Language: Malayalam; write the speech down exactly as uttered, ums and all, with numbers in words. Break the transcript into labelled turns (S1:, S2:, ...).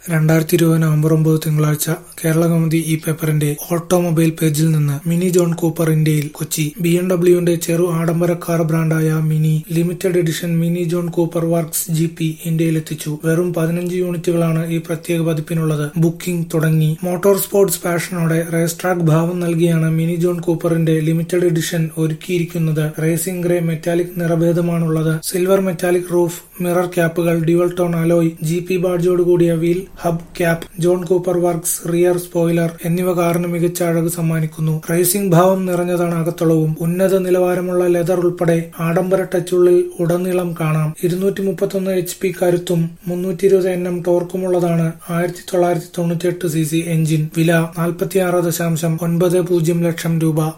S1: രണ്ടായിരത്തി ഇരുപത് നവംബർ ഒമ്പത് തിങ്കളാഴ്ച കേരളകൗമുദി ഈ പേപ്പറിന്റെ ഓട്ടോമൊബൈൽ പേജിൽ നിന്ന് മിനി ജോൺ കൂപ്പർ ഇന്ത്യയിൽ കൊച്ചി. ബി എം ഡബ്ല്യുവിന്റെ ചെറു ആഡംബര കാർ ബ്രാൻഡായ Mini limited edition Mini John Cooper Works G P ഇന്ത്യയിലെത്തിച്ചു. വെറും പതിനഞ്ച് യൂണിറ്റുകളാണ് ഈ പ്രത്യേക പതിപ്പിനുള്ളത്. ബുക്കിംഗ് തുടങ്ങി. മോട്ടോർ സ്പോർട്സ് പാഷനോടെ റേസ് ട്രാക്ക് ഭാവം നൽകിയാണ് മിനി ജോൺ കൂപ്പറിന്റെ ലിമിറ്റഡ് എഡിഷൻ ഒരുക്കിയിരിക്കുന്നത്. റേസിംഗ് ഗ്രേ മെറ്റാലിക് നിറഭേദമാണുള്ളത്. സിൽവർ മെറ്റാലിക് റൂഫ്, മിറർ ക്യാപ്പുകൾ, dual tone alloy, G P ബാഡ്ജോട് കൂടിയ wheel hub cap, John Cooper Works rear spoiler എന്നിവ കാറിന് മികച്ച അഴക് സമ്മാനിക്കുന്നു. റേസിംഗ് ഭാവം നിറഞ്ഞതാണ് അകത്തളവും. ഉന്നത നിലവാരമുള്ള ലെതർ ഉൾപ്പെടെ ആഡംബര ടച്ചുള്ളിൽ ഉടനീളം കാണാം. ഇരുന്നൂറ്റി മുപ്പത്തൊന്ന് എച്ച് പി കരുത്തും മുന്നൂറ്റി ഇരുപത് എൻ എം ടോർക്കുമുള്ളതാണ് ആയിരത്തി തൊള്ളായിരത്തി തൊണ്ണൂറ്റി എട്ട് സി സി എഞ്ചിൻ. വില നാൽപ്പത്തിയാറ് ദശാംശം ഒൻപത് പൂജ്യം ലക്ഷം രൂപ.